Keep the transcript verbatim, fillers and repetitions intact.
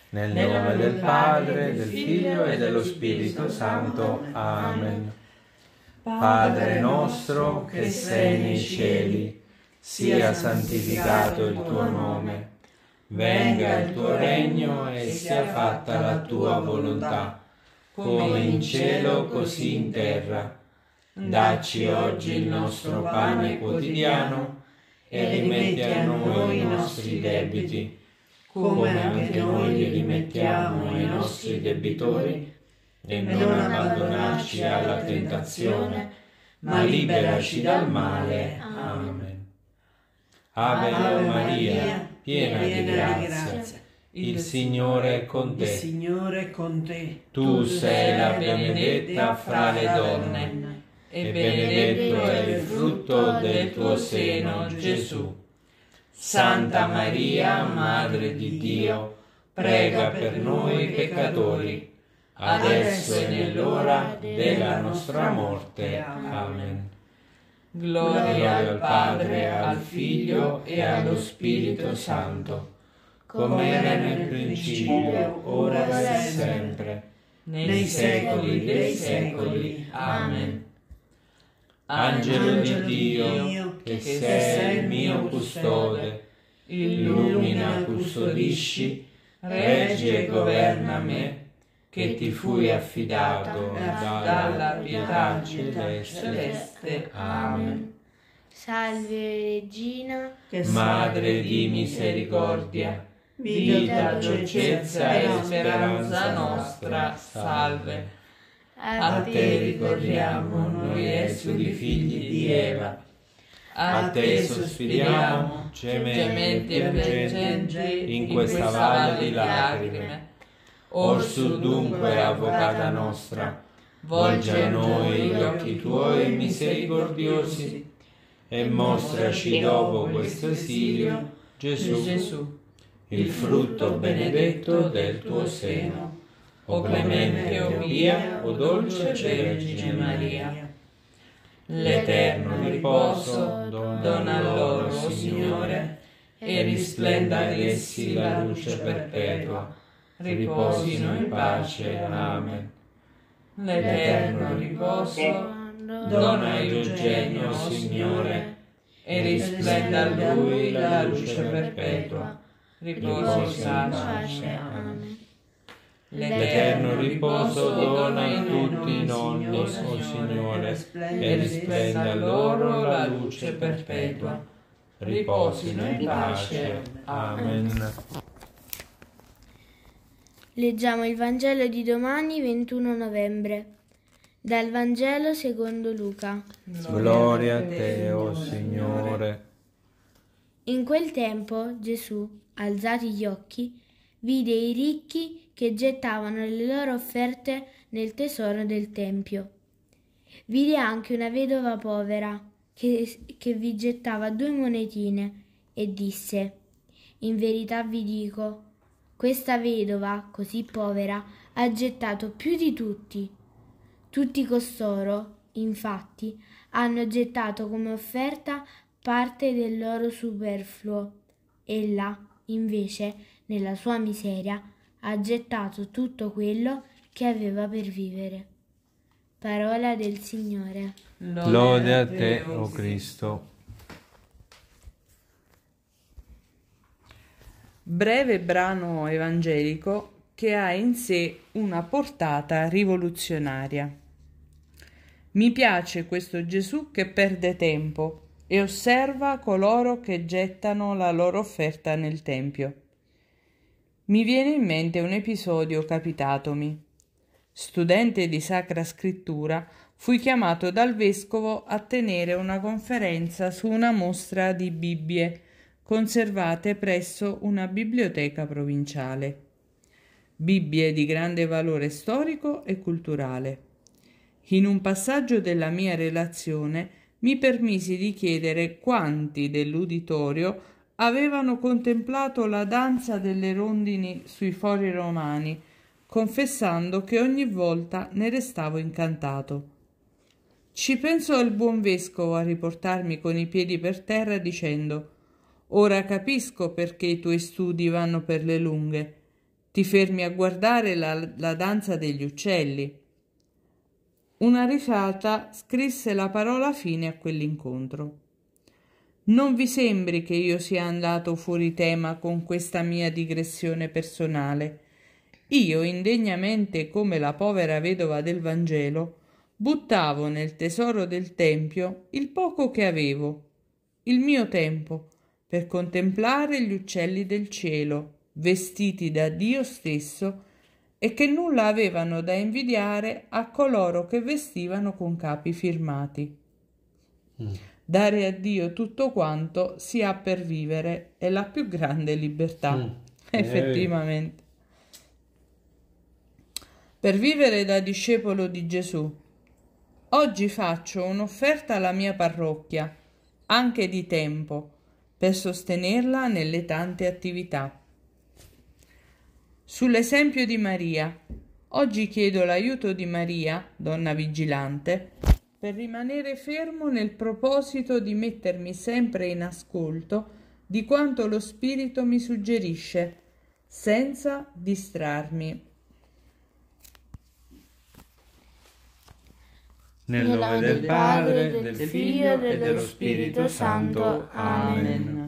Nel nome del Padre, del Figlio e dello Spirito Santo. Amen. Padre nostro che sei nei cieli, sia santificato il tuo nome. Venga il tuo regno e sia fatta la tua volontà, come in cielo così in terra. Dacci oggi il nostro pane quotidiano e rimetti a noi i nostri debiti, come anche noi li rimettiamo ai nostri debitori, e non abbandonarci alla tentazione, ma liberaci dal male. Amen. Ave Maria, piena di grazia, il Signore è con te. Il Signore è con te. Tu sei la benedetta fra le donne, e benedetto è il frutto del tuo seno, Gesù. Santa Maria, Madre di Dio, prega per noi peccatori, adesso e nell'ora della nostra morte. Amen. Gloria al Padre, al Figlio e allo Spirito Santo, come era nel principio, ora e sempre, nei secoli dei secoli. Amen. Angelo di Dio, che sei il mio custode, illumina, custodisci, reggi e governa me, che ti fui affidato dalla pietà celeste. Amen. Salve Regina, Madre di misericordia, vita, dolcezza e speranza nostra, salve. A te ricorriamo, noi esuli figli di Eva. A te sospiriamo, gementi e piangenti, in questa valle di lacrime. Orsù dunque, avvocata nostra, volgi a noi gli occhi tuoi misericordiosi e mostraci dopo questo esilio, Gesù, il frutto benedetto del tuo seno. O clemente, o pia, o dolce Vergine Maria. L'eterno riposo dona loro, o Signore, e risplenda ad essi la luce perpetua. Riposino in pace. Amen. L'eterno riposo dona a Eugenio, o Signore, e risplenda a lui la luce perpetua. Riposi in pace. Amen. L'eterno riposo dona in tutti i nonni, o Signore, e risplenda loro la luce perpetua. Riposino in pace. Amen. leggiamo il Vangelo di domani, ventuno novembre. Dal Vangelo secondo Luca. Gloria a te, o Signore. In quel tempo Gesù, alzati gli occhi, vide i ricchi che gettavano le loro offerte nel tesoro del Tempio. Vide anche una vedova povera che, che vi gettava due monetine e disse: in verità vi dico, questa vedova, così povera, ha gettato più di tutti. Tutti costoro, infatti, hanno gettato come offerta parte del loro superfluo. Ella, invece, nella sua miseria, ha gettato tutto quello che aveva per vivere. Parola del Signore. Lode a te, o Cristo. Breve brano evangelico che ha in sé una portata rivoluzionaria. Mi piace questo Gesù che perde tempo e osserva coloro che gettano la loro offerta nel Tempio. Mi viene in mente un episodio capitatomi. Studente di Sacra Scrittura, fui chiamato dal Vescovo a tenere una conferenza su una mostra di Bibbie conservate presso una biblioteca provinciale. Bibbie di grande valore storico e culturale. In un passaggio della mia relazione mi permisi di chiedere quanti dell'uditorio avevano contemplato la danza delle rondini sui fori romani, confessando che ogni volta ne restavo incantato. Ci pensò il buon vescovo a riportarmi con i piedi per terra dicendo: «Ora capisco perché i tuoi studi vanno per le lunghe. Ti fermi a guardare la, la danza degli uccelli. Una risata scrisse la parola fine a quell'incontro. Non vi sembri che io sia andato fuori tema con questa mia digressione personale. Io, indegnamente come la povera vedova del Vangelo, buttavo nel tesoro del Tempio il poco che avevo, il mio tempo, per contemplare gli uccelli del cielo, vestiti da Dio stesso, e che nulla avevano da invidiare a coloro che vestivano con capi firmati. Mm. Dare a Dio tutto quanto si ha per vivere è la più grande libertà. Mm. Effettivamente. Per vivere da discepolo di Gesù, oggi faccio un'offerta alla mia parrocchia, anche di tempo, per sostenerla nelle tante attività. Sull'esempio di Maria, oggi chiedo l'aiuto di Maria, donna vigilante, per rimanere fermo nel proposito di mettermi sempre in ascolto di quanto lo Spirito mi suggerisce, senza distrarmi. Nel nome del Padre, del Figlio e dello Spirito Santo. Amen.